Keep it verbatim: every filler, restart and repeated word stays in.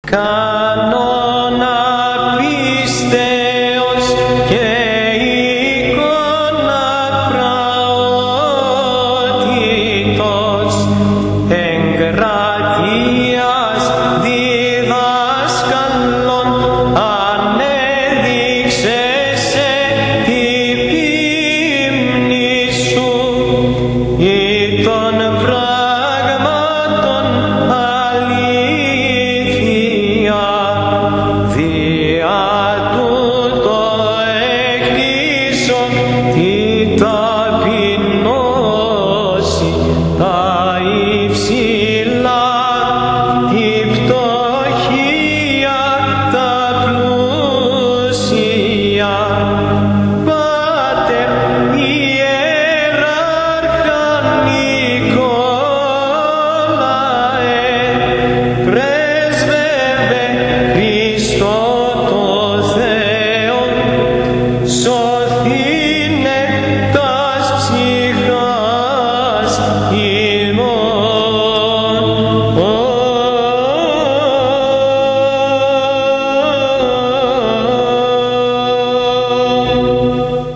κανόνα πίστεως και εικόνα πραότητος, εγκρατείας διδάσκαλον ανέδειξες σε την πίμνη σου, ή των πράγματων αλήθεια, δια τούτο εκτίσω τη ταπεινώση τα υψηλά, τη φτωχία τα πλούσια. Πάτερ ιεράρχα Νικόλαε, πρέσβευε Χριστό το Θεό, σωθήνε τας ψυχάς